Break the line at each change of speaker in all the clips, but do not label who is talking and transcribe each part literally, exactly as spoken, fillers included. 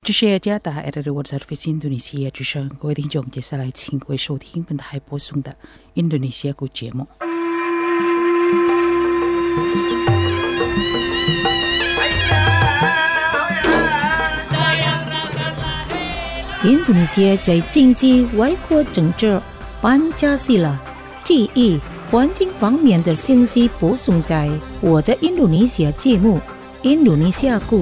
这是加达 at the World Service Indonesia 之声，各位听众，接下来请各位收听本台播送的印度尼西亚国节目。
印度尼西亚在经济、外交、政治、班加西拉、记忆、环境方面的信息播送在我的印度尼西亚节目《印度尼西亚故》。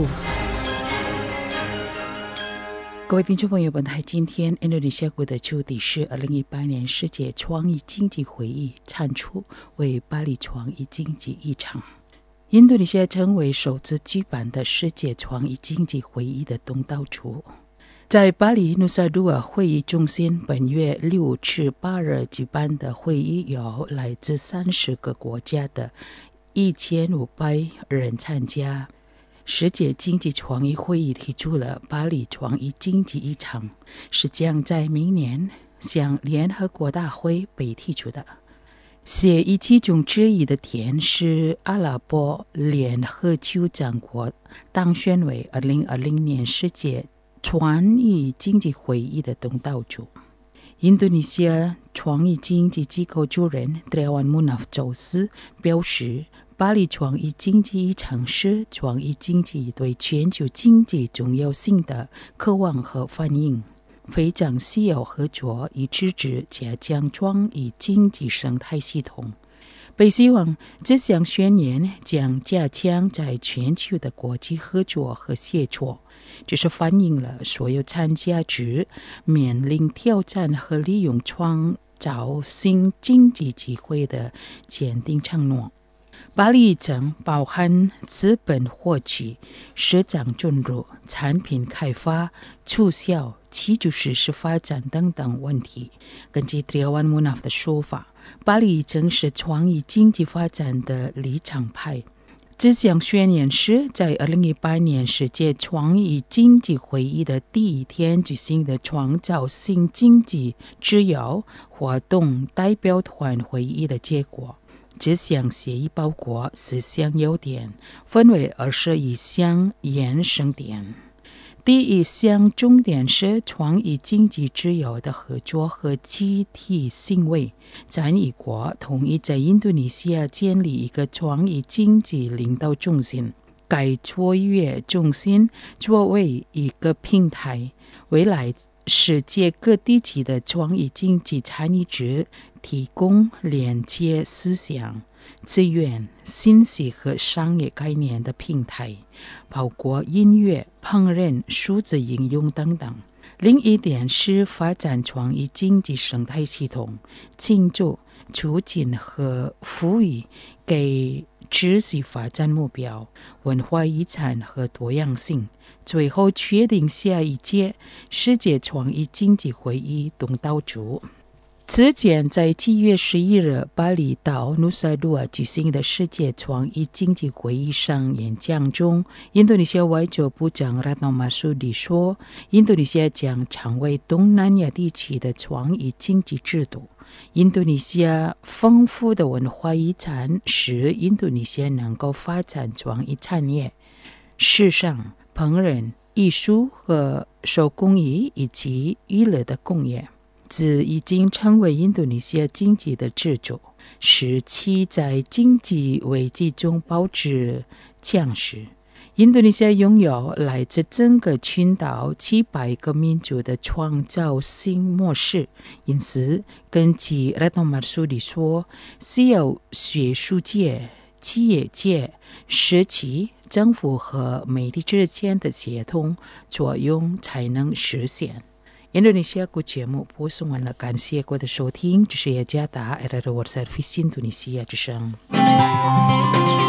各位听众朋友，本台今天印度尼西亚国的主题是二零一八年世界创意经济会议产出为巴黎创意经济一场。印度尼西亚成为首次举办的世界创意经济会议的东道主。在巴黎努萨杜尔会议中心本月六至八日举办的会议，有来自三十个国家的一千五百人参加。世界经济创意会议提出了巴黎创意经济一场，是将在明年向联合国大会被提出的。协议其中之一的点是阿拉伯联合酋长国当选为二零二零年世界创意经济会议的东道主。印度尼西亚创意经济机构主任 Triawan Munaf 周四表示，巴黎创意经济一场是创意经济对全球经济重要性的渴望和反应，非常需要合作以支持加强创意经济生态系统。被希望这项宣言将加强在全球的国际合作和协作，这是反映了所有参加者面临挑战和利用创造新经济机会的坚定承诺。巴黎将包含资本获取、市场准入、产品开发、促销、基础设施发展等等问题。根据 Triawan Munaf 的说法，巴黎正是创意经济发展的立场派。这项宣言是在二零一八年世界创意经济会议的第一天举行的创造性经济自由活动代表团会议的结果。这项协议包括四项要点，分为二十一项延伸点。第一项重点是创意经济自由的合作和集体行为。参议国同意在印度尼西亚建立一个创意经济领导中心，该卓越中心作为一个平台，未来世界各地区的创意经济参与者提供连接思想、资源、信息和商业概念的平台，包括音乐、烹饪、数字应用等等。另一点是发展创意经济生态系统，庆祝、促进和赋予给持续发展目标、文化遗产和多样性。最后确定下一届世界创意经济会议东道主。此前在七月十一日巴厘岛努萨杜尔举行的世界创意经济会议上演讲中，印度尼西亚外交部长 Retno Marsudi 说，印度尼西亚将成为东南亚地区的创意经济制度。印度尼西亚丰富的文化遗产使印度尼西亚能够发展创意产业、时尚、烹饪、艺术和手工艺以及娱乐的工业。这已经成为印度尼西亚经济的支柱，使其在经济危机中保持强势。印度尼西亚拥有来自整个群岛七百个民族的创造性模式，因此根据 Retno Marsudi 说，需要学术界、企业界、社区、政府和媒体之间的协同作用才能实现。印度尼西亚国节目播送完了，感谢各位的收听，这是雅加达 at the World Service 印度尼西亚之声。